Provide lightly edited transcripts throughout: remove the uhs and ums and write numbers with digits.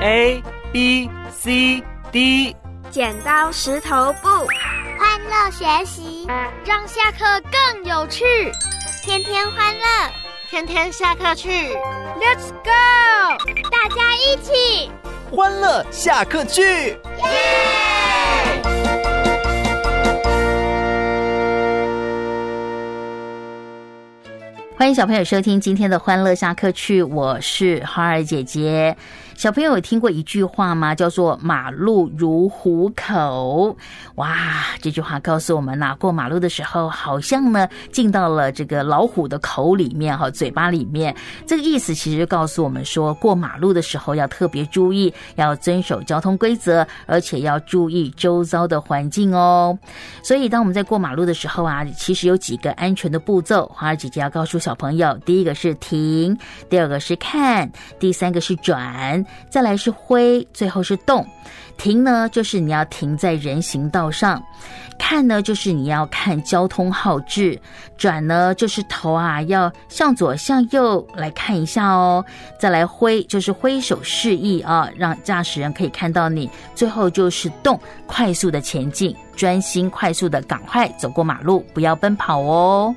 A B C D， 剪刀石头布， 欢乐学习， 让下课更有趣， 天天欢乐， 天天下课去 Let's go， 大家一起欢乐下课去， 耶！ 欢迎小朋友收听今天的欢乐下课去，我是花儿姐姐。小朋友有听过一句话吗？叫做马路如虎口。哇，这句话告诉我们过马路的时候好像呢进到了这个老虎的口里面，嘴巴里面。这个意思其实就告诉我们说，过马路的时候要特别注意，要遵守交通规则，而且要注意周遭的环境哦。所以当我们在过马路的时候其实有几个安全的步骤，花儿姐姐要告诉小朋友，第一个是停，第二个是看，第三个是转，再来是挥，最后是动。停呢，就是你要停在人行道上；看呢，就是你要看交通号志；转呢，就是头要向左向右来看一下哦。再来挥，就是挥手示意让驾驶人可以看到你。最后就是动，快速的前进，专心快速的赶快走过马路，不要奔跑哦。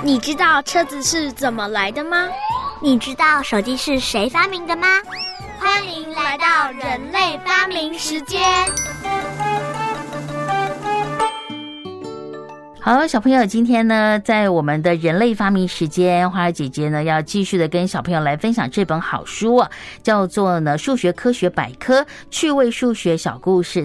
你知道车子是怎么来的吗？ 你知道手机是谁发明的吗？ 欢迎来到人类发明时间。 好，小朋友，今天呢，在我们的人类发明时间，花儿姐姐呢要继续的跟小朋友来分享这本好书啊，叫做呢数学科学百科趣味数学小故事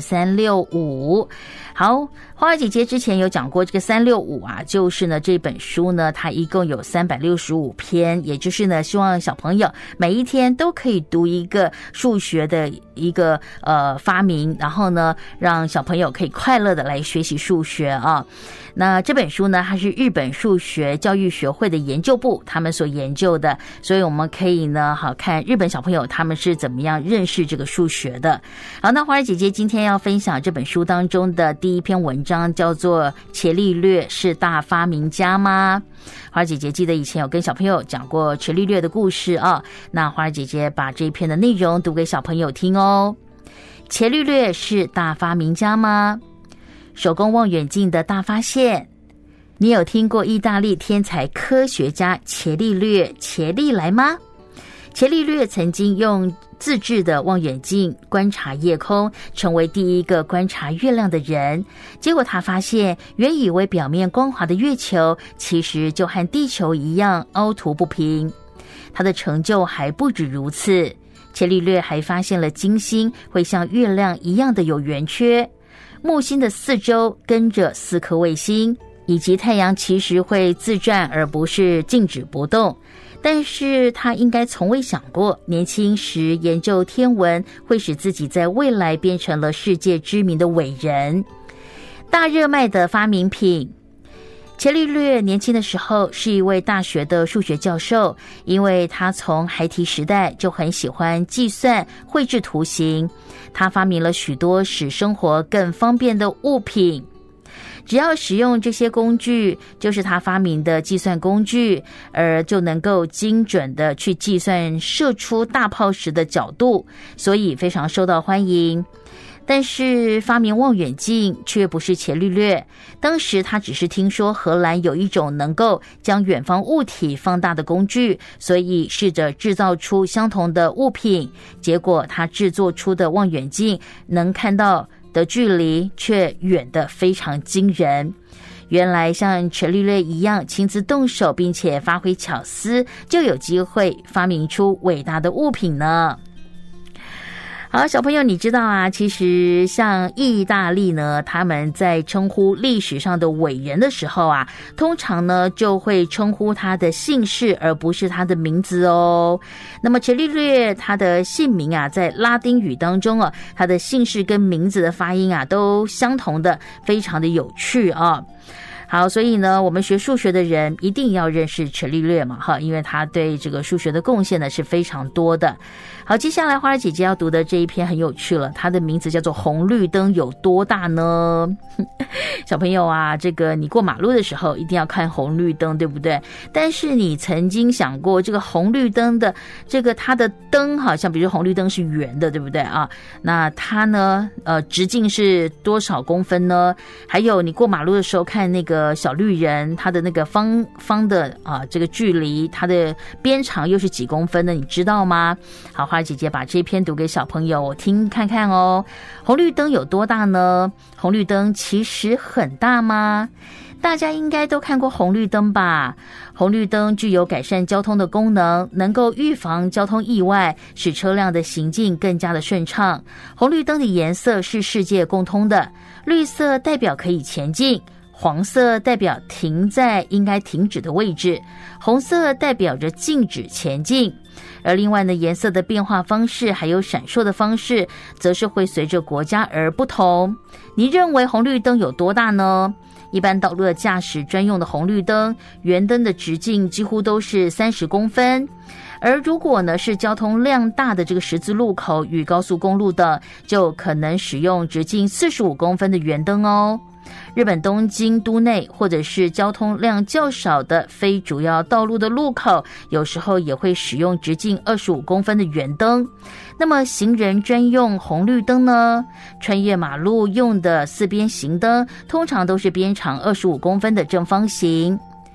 365。好，花儿姐姐之前有讲过这个365啊，就是呢这本书呢它一共有365篇，也就是呢希望小朋友每一天都可以读一个数学的一个发明，然后呢让小朋友可以快乐的来学习数学啊。那这本书呢，它是日本数学教育学会的研究部他们所研究的，所以我们可以呢好看日本小朋友他们是怎么样认识这个数学的。好，那花儿姐姐今天要分享这本书当中的第一篇文章，叫做伽利略是大发明家吗？花儿姐姐记得以前有跟小朋友讲过伽利略的故事啊，那花儿姐姐把这一篇的内容读给小朋友听哦。伽利略是大发明家吗？手工望远镜的大发现。你有听过意大利天才科学家伽利略伽利来吗？伽利略曾经用自制的望远镜观察夜空，成为第一个观察月亮的人。结果他发现，原以为表面光滑的月球，其实就和地球一样凹凸不平。他的成就还不止如此，伽利略还发现了金星会像月亮一样的有圆缺，木星的四周跟着4颗卫星，以及太阳其实会自转而不是静止不动。但是他应该从未想过，年轻时研究天文会使自己在未来变成了世界知名的伟人。大热卖的发明品。伽利略年轻的时候是一位大学的数学教授，因为他从孩提时代就很喜欢计算、绘制图形。他发明了许多使生活更方便的物品。只要使用这些工具，就是他发明的计算工具，而就能够精准的去计算射出大炮时的角度，所以非常受到欢迎。但是发明望远镜却不是伽利略，当时他只是听说荷兰有一种能够将远方物体放大的工具，所以试着制造出相同的物品，结果他制作出的望远镜能看到的距离却远得非常惊人。原来像伽利略一样亲自动手并且发挥巧思，就有机会发明出伟大的物品呢。好，小朋友，你知道啊，其实像意大利呢，他们在称呼历史上的伟人的时候啊，通常呢就会称呼他的姓氏，而不是他的名字哦。那么伽利略他的姓名啊，在拉丁语当中啊，他的姓氏跟名字的发音啊都相同的，非常的有趣啊。好，所以呢，我们学数学的人一定要认识伽利略嘛，哈，因为他对这个数学的贡献呢是非常多的。好，接下来花儿姐姐要读的这一篇很有趣了，它的名字叫做红绿灯有多大呢？小朋友啊，这个你过马路的时候一定要看红绿灯，对不对？但是你曾经想过这个红绿灯的这个它的灯好像比如红绿灯是圆的，对不对啊？那它呢直径是多少公分呢？还有你过马路的时候看那个小绿人，它的那个方的这个距离，它的边长又是几公分呢？你知道吗？好，花儿姐姐把这篇读给小朋友听看看哦。红绿灯有多大呢？红绿灯其实很大吗？大家应该都看过红绿灯吧？红绿灯具有改善交通的功能，能够预防交通意外，使车辆的行进更加的顺畅。红绿灯的颜色是世界共通的，绿色代表可以前进，黄色代表停在应该停止的位置，红色代表着禁止前进。而另外呢，颜色的变化方式还有闪烁的方式，则是会随着国家而不同。你认为红绿灯有多大呢？一般道路的驾驶专用的红绿灯，圆灯的直径几乎都是30公分。而如果呢是交通量大的这个十字路口与高速公路的，就可能使用直径45公分的圆灯哦。日本东京都内或者是交通量较少的非主要道路的路口，有时候也会使用直径25公分的圆灯。那么行人专用红绿灯呢？穿越马路用的4边行灯，通常都是边长25公分的正方形。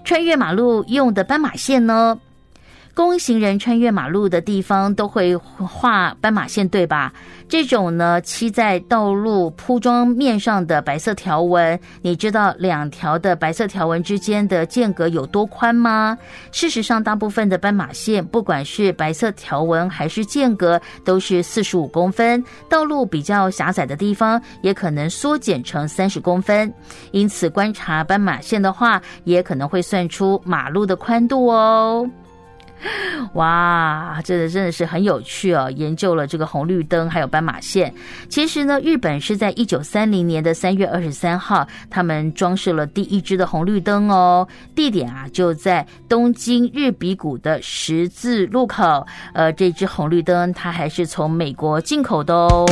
穿越马路用的斑马线呢？供行人穿越马路的地方都会画斑马线，对吧？这种呢，漆在道路铺装面上的白色条纹，你知道两条的白色条纹之间的间隔有多宽吗？事实上，大部分的斑马线，不管是白色条纹还是间隔，都是45公分。道路比较狭窄的地方，也可能缩减成30公分。因此，观察斑马线的话，也可能会算出马路的宽度哦。哇，这真的是很有趣哦！研究了这个红绿灯还有斑马线。其实呢，日本是在1930年的3月23号，他们装饰了第一支的红绿灯哦。地点啊就在东京日比谷的十字路口。这支红绿灯它还是从美国进口的哦。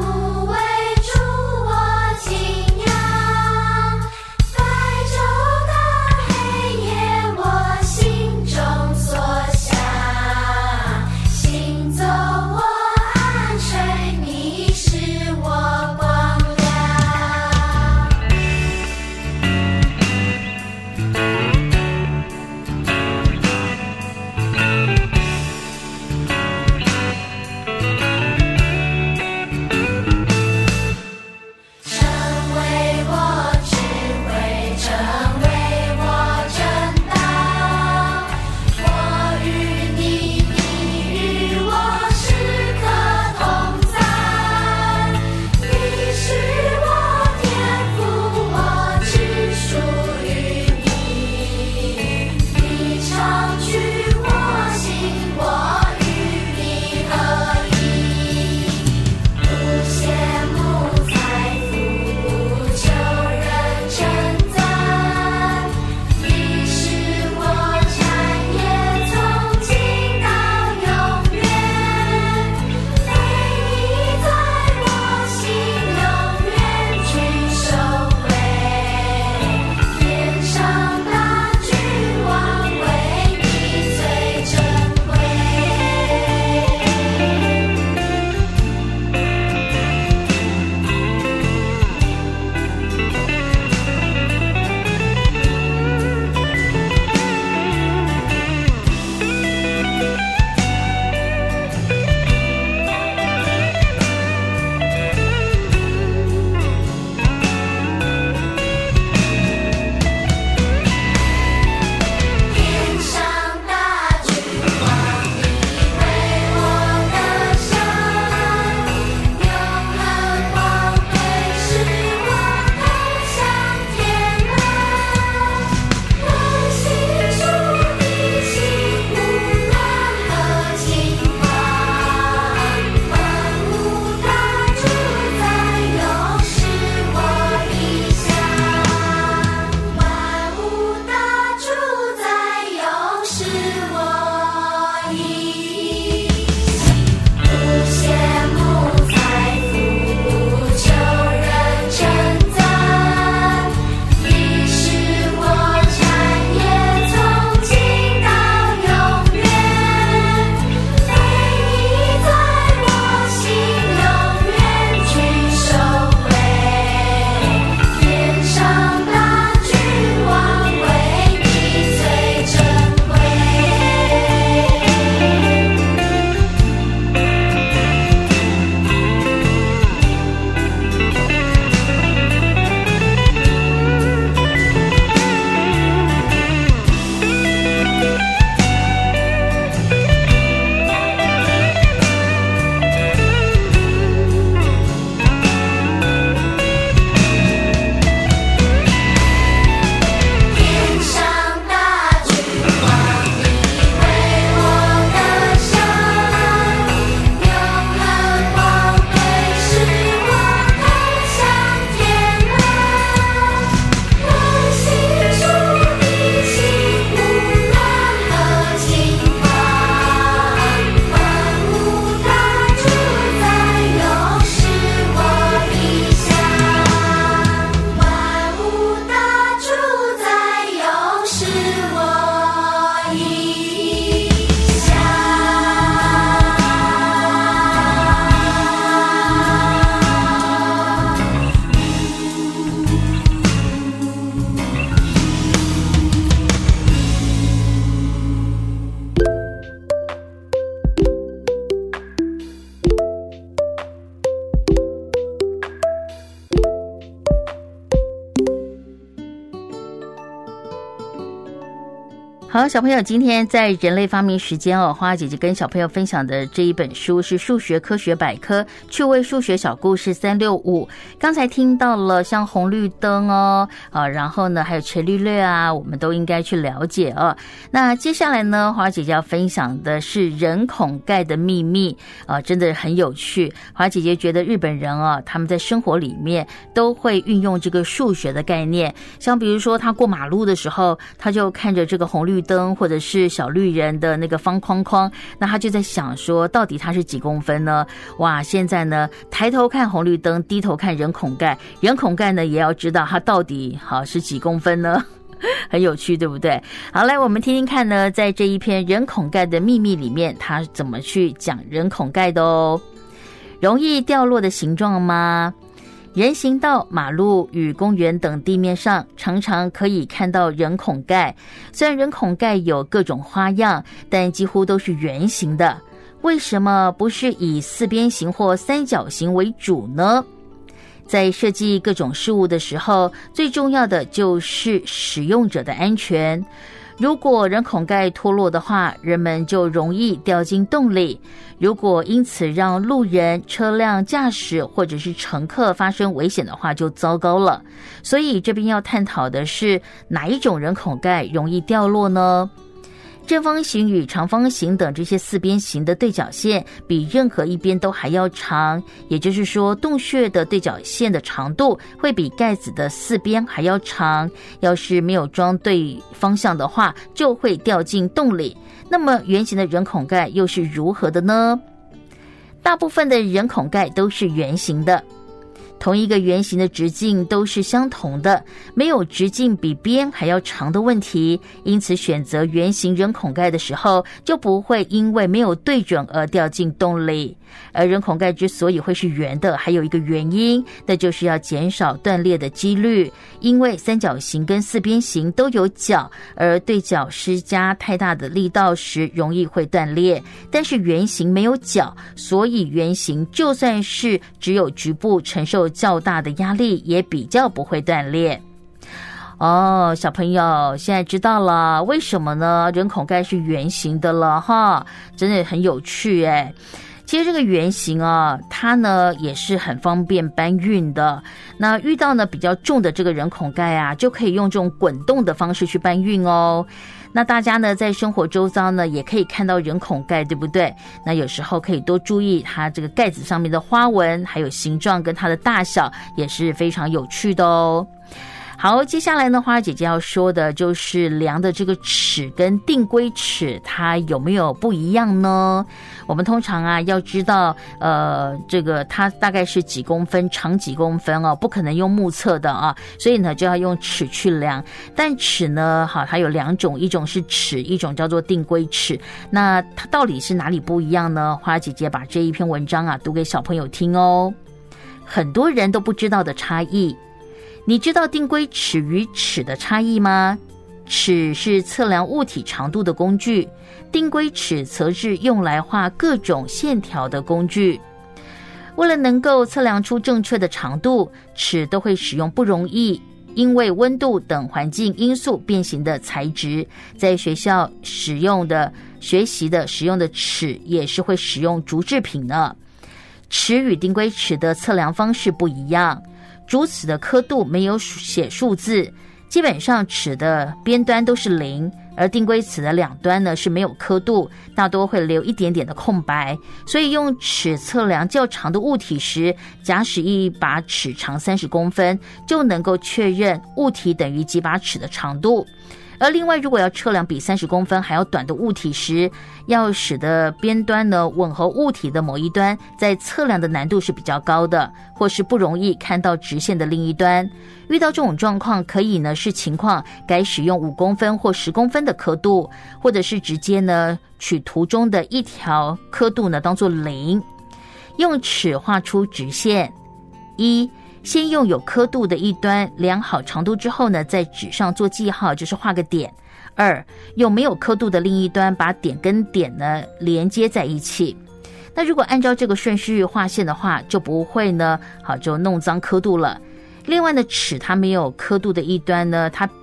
带走。 好，小朋友，今天在人类发明时间哦，花花姐姐跟小朋友分享的这一本书是数学科学百科趣味数学小故事365。刚才听到了像红绿灯哦，然后呢还有伽利略啊，我们都应该去了解哦。那接下来呢，花花姐姐要分享的是人孔盖的秘密真的很有趣。花花姐姐觉得日本人他们在生活里面都会运用这个数学的概念，像比如说他过马路的时候，他就看着这个红绿灯或者是小绿人的那个方框框，那他就在想说到底它是几公分呢？哇，现在呢抬头看红绿灯，低头看人孔盖，人孔盖呢也要知道它到底是几公分呢？很有趣，对不对？好，来我们听听看呢，在这一篇人孔盖的秘密里面，他怎么去讲人孔盖的哦。容易掉落的形状吗？人行道、马路与公园等地面上常常可以看到人孔盖。虽然人孔盖有各种花样，但几乎都是圆形的。为什么不是以四边形或三角形为主呢？在设计各种事物的时候，最重要的就是使用者的安全。如果人孔盖脱落的话，人们就容易掉进洞里。如果因此让路人、车辆驾驶或者是乘客发生危险的话，就糟糕了。所以这边要探讨的是哪一种人孔盖容易掉落呢？正方形与长方形等这些四边形的对角线比任何一边都还要长，也就是说洞穴的对角线的长度会比盖子的四边还要长。要是没有装对方向的话，就会掉进洞里。那么圆形的人孔盖又是如何的呢？大部分的人孔盖都是圆形的，同一个圆形的直径都是相同的，没有直径比边还要长的问题，因此选择圆形人孔盖的时候，就不会因为没有对准而掉进洞里。而人孔盖之所以会是圆的，还有一个原因，那就是要减少断裂的几率。因为三角形跟四边形都有角，而对角施加太大的力道时容易会断裂，但是圆形没有角，所以圆形就算是只有局部承受较大的压力，也比较不会断裂。小朋友现在知道了为什么呢？人孔盖是圆形的了哈，真的很有趣耶。其实这个圆形它呢也是很方便搬运的。那遇到呢比较重的这个人孔盖就可以用这种滚动的方式去搬运哦。那大家呢在生活周遭呢也可以看到人孔盖，对不对？那有时候可以多注意它这个盖子上面的花纹，还有形状跟它的大小，也是非常有趣的哦。好，接下来呢，花花姐姐要说的就是量的这个尺跟定规尺，它有没有不一样呢？我们通常要知道，这个它大概是几公分，长几公分不可能用目测的所以呢就要用尺去量。但尺呢，它有两种，一种是尺，一种叫做定规尺。那它到底是哪里不一样呢？花花姐姐把这一篇文章读给小朋友听哦。很多人都不知道的差异。你知道定规尺与尺的差异吗？尺是测量物体长度的工具，定规尺则是用来画各种线条的工具。为了能够测量出正确的长度，尺都会使用不容易因为温度等环境因素变形的材质。在学校学习的使用的尺也是会使用竹制品呢。尺与定规尺的测量方式不一样。竹尺的刻度没有写数字，基本上尺的边端都是0，而定规尺的两端呢是没有刻度，大多会留一点点的空白。所以用尺测量较长的物体时，假使一把尺长30公分，就能够确认物体等于几把尺的长度。而另外，如果要测量比30公分还要短的物体时，要使得边端呢吻合物体的某一端，在测量的难度是比较高的，或是不容易看到直线的另一端。遇到这种状况，可以呢视情况改使用5公分或10公分的刻度，或者是直接呢取图中的一条刻度呢当作0，用尺画出直线。先用有刻度的一端量好长度之后呢，在纸上做记号，就是画个点。2，用没有刻度的另一端把点跟点呢连接在一起。那如果按照这个顺序画线的话，就不会呢就弄脏刻度了。另外呢，尺它没有刻度的一端呢，它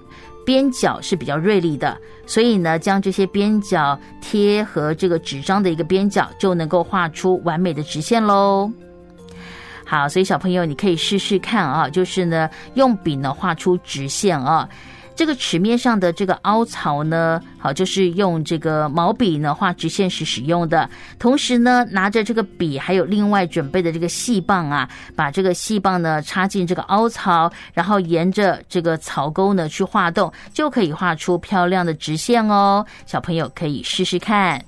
边角是比较锐利的，所以呢，将这些边角贴合这个纸张的一个边角，就能够画出完美的直线咯。好，所以小朋友你可以试试看啊，就是呢用笔呢画出直线啊。这个尺面上的这个凹槽呢，好，就是用这个毛笔呢画直线时使用的。同时呢，拿着这个笔，还有另外准备的这个细棒啊，把这个细棒呢插进这个凹槽，然后沿着这个槽沟呢去画动，就可以画出漂亮的直线哦。小朋友可以试试看。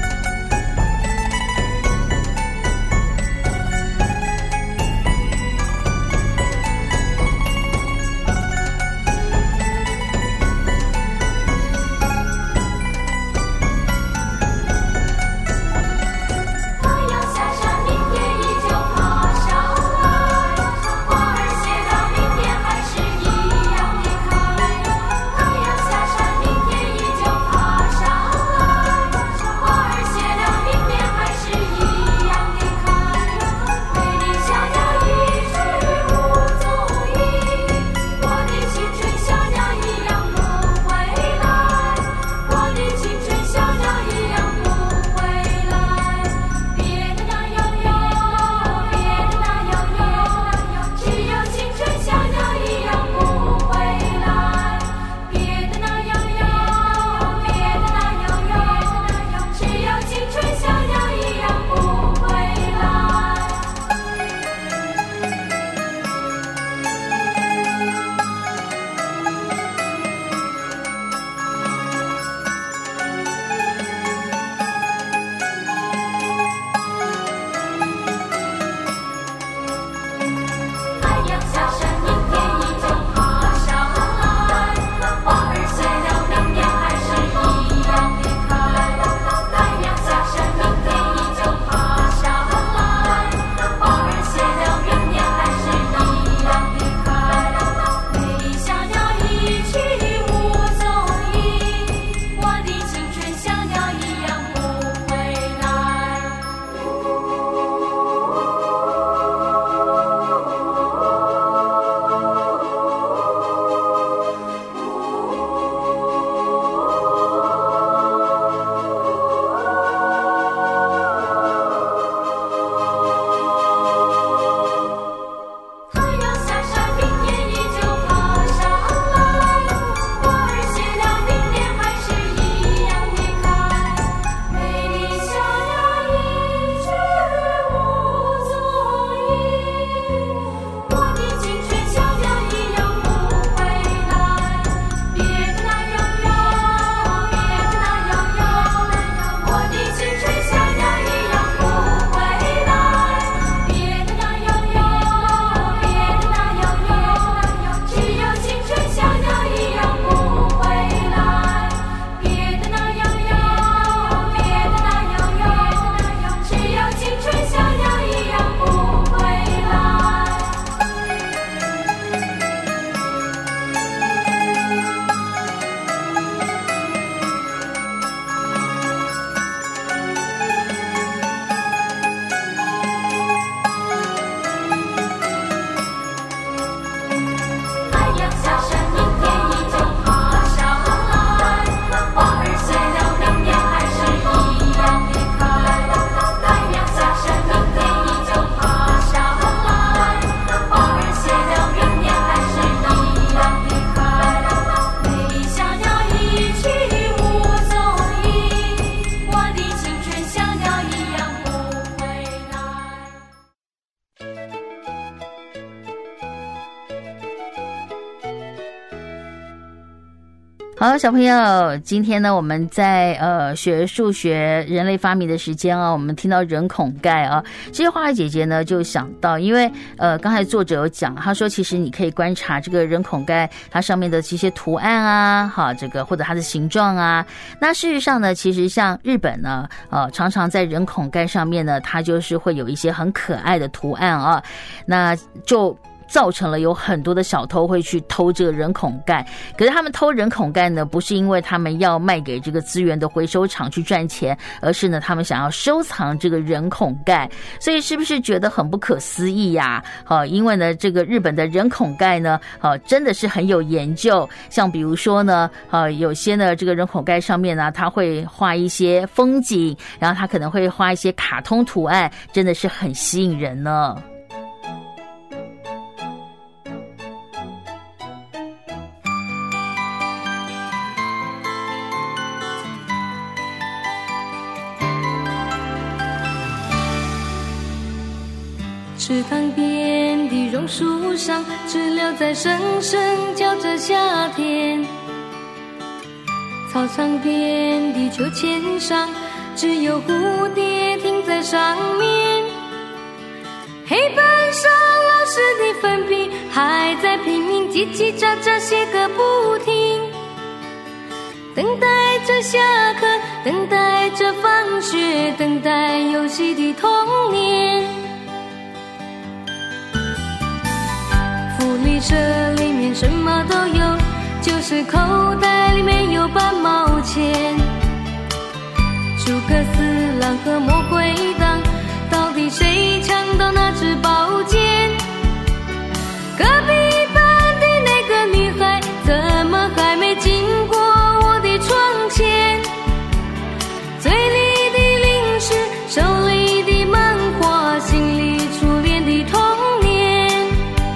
好，小朋友，今天呢，我们在学数学人类发明的时间啊，我们听到人孔盖啊，这些花儿姐姐呢就想到，因为刚才作者有讲，他说其实你可以观察这个人孔盖它上面的这些图案啊，哈，这个或者它的形状啊，那事实上呢，其实像日本呢，常常在人孔盖上面呢，它就是会有一些很可爱的图案啊，那就造成了有很多的小偷会去偷这个人孔盖。可是他们偷人孔盖呢，不是因为他们要卖给这个资源的回收厂去赚钱，而是呢他们想要收藏这个人孔盖。所以是不是觉得很不可思议呀？因为呢这个日本的人孔盖呢真的是很有研究。像比如说呢有些呢这个人孔盖上面呢它会画一些风景，然后它可能会画一些卡通图案，真的是很吸引人呢。 池塘边的榕树上，知了在声声叫着夏天。操场边的秋千上，只有蝴蝶停在上面。黑板上老师的粉笔还在拼命叽叽喳喳写个不停，等待着下课，等待着放学，等待游戏的童年。福利社里面什么都有，就是口袋里面有半毛钱。诸葛四郎和魔鬼党，到底谁抢到那支宝剑？隔壁班的那个女孩，怎么还没经过我的窗前？嘴里的零食，手里的漫画，心里初恋的童年。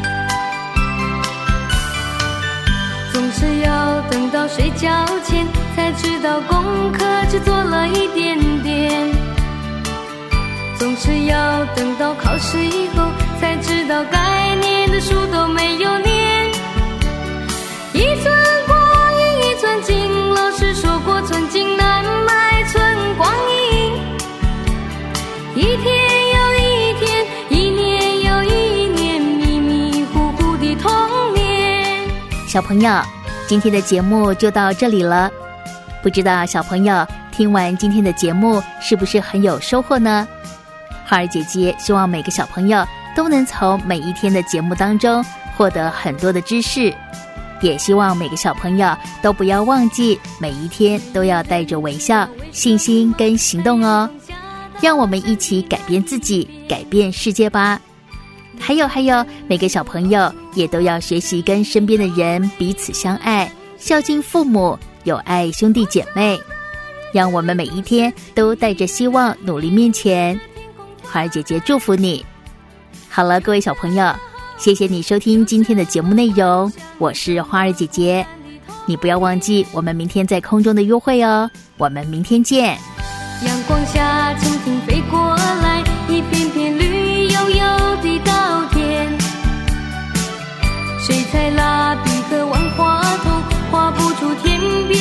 总是要等到睡觉前，才知道功课只做了一点点。总是要等到考试以后，才知道该念的书都没有念。一寸光阴一寸金，老师说过寸金难买寸光阴。一天又一天，一年又一年，迷迷糊糊的童年。 小朋友，今天的节目就到这里了。不知道小朋友听完今天的节目是不是很有收获呢？花儿姐姐希望每个小朋友都能从每一天的节目当中获得很多的知识，也希望每个小朋友都不要忘记每一天都要带着微笑、信心跟行动哦。让我们一起改变自己，改变世界吧。还有，每个小朋友也都要学习跟身边的人彼此相爱，孝敬父母，友爱兄弟姐妹。让我们每一天都带着希望努力面前。花儿姐姐祝福你。好了，各位小朋友，谢谢你收听今天的节目内容，我是花儿姐姐。你不要忘记我们明天在空中的约会哦，我们明天见。 阳光下蜻蜓飞过来，一片片绿油油的稻田。水彩蜡笔和万花筒画不出天边